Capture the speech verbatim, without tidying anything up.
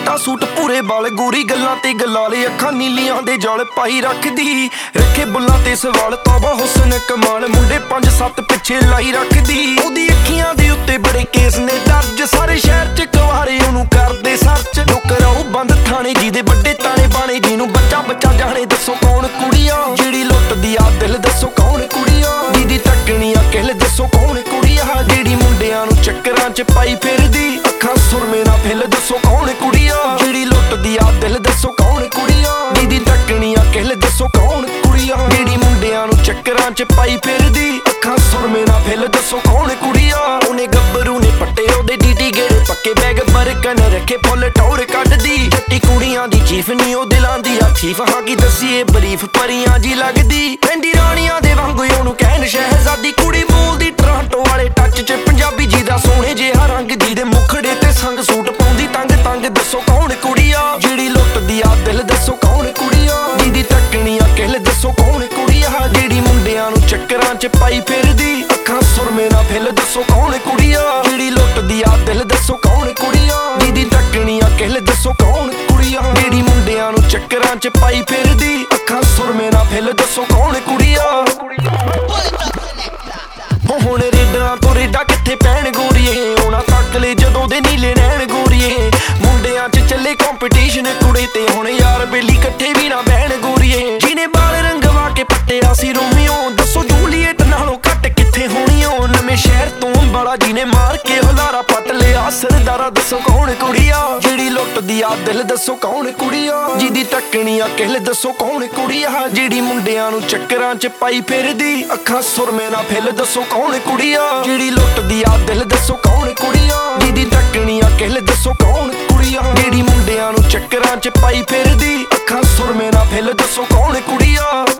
ਚਿੱਟਾ ਸੂਟ ਪੂਰੇ ਵਾਲ ਗੋਰੀ ਗੱਲਾਂ ਤੇ ਗਲਾਲੇ ਅੱਖਾਂ ਨੀਲੀਆਂ ਦੇ ਜਲ ਪਾਈ ਰੱਖਦੀ ਰੱਖੇ ਬੁੱਲਾਂ ਤੇ ਸਵਾਲ ਤੌਬਾ ਹੁਸਨ ਕਮਾਲ ਮੁੰਡੇ ਪੰਜ ਸੱਤ ਪਿੱਛੇ ਲਾਈ ਰੱਖਦੀ ਉਹਦੀ ਅੱਖੀਆਂ ਦੇ ਉੱਤੇ ਬੜੇ ਕੇਸ ਨੇ ਦਰਜ ਸਾਰੇ ਸ਼ਹਿਰ ਚ ਕੁਆਰੇ ਉਹਨੂੰ ਕਰਦੇ ਸਰਚ ਨੌਕਰਾਓ ਬੰਦ ਥਾਣੇ ਜਿਹਦੇ ਵੱਡੇ ਤਾਣੇ ਬਾਣੇ ਜਿਹਨੂੰ ਬੱਚਾ ਬੱਚਾ ਜਾਣੇ ਦੱਸੋ ਕੌਣ ਕੁੜੀਆ ਜਿਹੜੀ ਲੁੱਟਦੀ ਆ ਦਿਲ ਦੱਸੋ ਕੌਣ ਕੁੜੀਆ ਦੀਦੀ ਤੱਕਣੀਆਂ ਕਹਿਲ ਦੱਸੋ ਕੌਣ ਕੁੜੀਆ ਜਿਹੜੀ ਮੁੰਡਿਆਂ ਨੂੰ ਚੱਕਰਾਂ ਚ ਪਾਈ ਫਿਰਦੀ ਅੱਖਾਂ ਸੁਰਮੇ ਨਾ ਫਿਲ ਦੱਸੋ ਕੌਣ ਕੁੜੀਆ ਜਿਹੜੀ ਲੁੱਟਦੀ ਆ ਦਿਲ ਦੱਸੋ ਕੌਣ ਕੁੜੀਆ ਦੀਦੀ ਤੱਕਣੀਆਂ ਕਹਿਲ ਦੱਸੋ ਕੌਣ ਕੁੜੀਆ ਜਿਹੜੀ ਮੁੰਡਿਆਂ ਨੂੰ ਚੱਕਰਾਂ ਚ ਪਾਈ ਫਿਰਦੀ ਅੱਖਾਂ ਸੁਰਮੇ ਨਾ ਫਿਲ ਦੱਸੋ ਕੌਣ ਕੁੜੀਆ ਉਹਨੇ ਗੱਭਰੂ ਨੇ ਪੱਟੇ ਉਹਦੇ ਡੀਟੀ ਗੇੜੇ ਪੱਕੇ ਬੈਗ ਬਰਕਨ ਰੱਖੇ ਫੁੱਲ ਟੌਰ ਕੱਢਦੀ ਜੱਟੀ ਕੁੜੀਆਂ ਦੀ ਚੀਫ ਨੀ ਉਹ ਦਿਲਾਂ ਦੀ ਆ ਚੀਫ ਹਾਂ ਕੀ ਦੱਸੀਏ ਬਰੀਫ ਪਰੀਆਂ ਜੀ ਲੱਗਦੀ ਕਹਿੰਦੀ ਰਾਣੀਆਂ ਦੇ ਵਾਂਗੂ ਉਹਨੂੰ ਕਹਿਣ ਸ਼ਹਿਜ਼ਾਦੀ ਕੁੜੀ ਬੋਲਦੀ ਟਰਾਂਟੋ ਵਾਲੇ ਟੱਚ ਚ ਪੰਜਾਬੀ ਜੀ ਦਾ ਸੋਹਣੇ ਜਿਹਾ ਰੰਗ ਦੀ ਦੇ ਮੁਖੜੇ ਤੇ ਸੰਗ ਸੂਟ ਪਾਉਂਦੀ ਤੰਗ ਤੰਗ ਦੱਸੋ ਕੌਣ ਕੁੜੀਆ ਜਿਹੜੀ ਲੁੱਟਦੀ ਆ ਦਿਲ ਦੱਸੋ ਕੌਣ ਕੁੜੀਆ ਦੀਦੀ ਤੱਕਣੀਆਂ ਕਹਿਲ ਦੱਸੋ ਕੌਣ ਕੁੜੀਆ ਜਿਹੜੀ ਮੁੰਡਿਆਂ ਨੂੰ ਚੱਕਰਾਂ ਚ ਪਾਈ ਫਿਰਦੀ ਅੱਖਾਂ ਸੁਰਮੇ ਨਾ ਫਿਲ ਦੱਸੋ ਕੌਣ ਕੁੜੀਆ ਜਿਹੜੀ ਲੁੱਟਦੀ ਆ ਦਿਲ ਦੱਸੋ ਕੌਣ ਕੁੜੀਆ ਦੀਦੀ ਤੱਕਣੀਆਂ ਕਹਿਲ ਦੱਸੋ ਕੌਣ ਕੁੜੀਆ ਜਿਹੜੀ ਮੁੰਡਿਆਂ ਨੂੰ ਚੱਕਰਾਂ ਚ ਪਾਈ ਫਿਰਦੀ ਅੱਖਾਂ ਸੁਰਮੇ ਨਾ ਫਿਲ ਦੱਸੋ ਕੌਣ ਕੁੜੀਆ ਹੁਣ ਰੇਡਾਂ ਤੋਂ ਰੇਡਾ ਕਿੱਥੇ ਪੈਣ ਗੋਰੀਏ ਉਹਨਾਂ ਤੱਕ ਲੈ ਜਦੋਂ ਦੇ ਨੀਲੇ ਨੈਣ ਗੋਰੀਏ ਮੁੰਡਿਆਂ ਚ ਚੱਲੇ ਕੰਪੀਟੀਸ਼ਨ ਕੁੜੇ ਤੇ ਹੁਣ ਯਾਰ ਬੇਲੀ ਇਕੱਠੇ ਵੀ ਨਾ ਬਹਿਣ ਗੋਰੀਏ ਜਿਹਨੇ ਬਾਲ ਰੰਗਵਾ ਕੇ ਪੱਟਿਆ ਸੀ ਰੋਮੀਓ ਦੱਸੋ ਜੂਲੀਅਟ ਨਾਲੋਂ ਘੱਟ ਕਿੱਥੇ ਹੋਣੀਓ ਨਵੇਂ ਸ਼ਹਿਰ ਤੋਂ ਬਾਲਾ ਜਿਹਨੇ ਮਾਰ ਕੇ ਹੁਲਾਰਾ ਪੱਟ ਲਿਆ ਸਰਦਾਰਾ ਦੱਸੋ ਕੌਣ ਕੁੜੀਆ ਜਿਹੜੀ ਲੁੱਟਦੀ ਆ ਦਿਲ ਦੱਸੋ ਕੌਣ ਕੁੜੀਆ ਜਿਹਦੀ ਤੱਕਣੀਆਂ ਕਹਿਲ ਦੱਸੋ ਕੌਣ ਕੁੜੀਆ ਜਿਹੜੀ ਮੁੰਡਿਆਂ ਨੂੰ ਚੱਕਰਾਂ ਚ ਪਾਈ ਫਿਰਦੀ ਅੱਖਾਂ ਸੁਰਮੇ ਨਾ ਫਿਲ ਦੱਸੋ ਕੌਣ ਕੁੜੀਆ ਜਿਹੜੀ ਲੁੱਟਦੀ ਆ ਦਿਲ ਦੱਸੋ ਕੌਣ ਕੁੜੀਆ ਜਿਹਦੀ ਤੱਕਣੀਆਂ ਕਹਿਲ ਦੱਸੋ ਕੌਣ ਕੁੜੀਆ ਜਿਹੜੀ ਮੁੰਡਿਆਂ ਨੂੰ ਚੱਕਰਾਂ ਚ ਪਾਈ ਫਿਰਦੀ ਅੱਖਾਂ ਸੁਰਮੇ ਨਾ ਫਿਲ ਦੱਸੋ ਕੌਣ ਕੁੜੀਆ।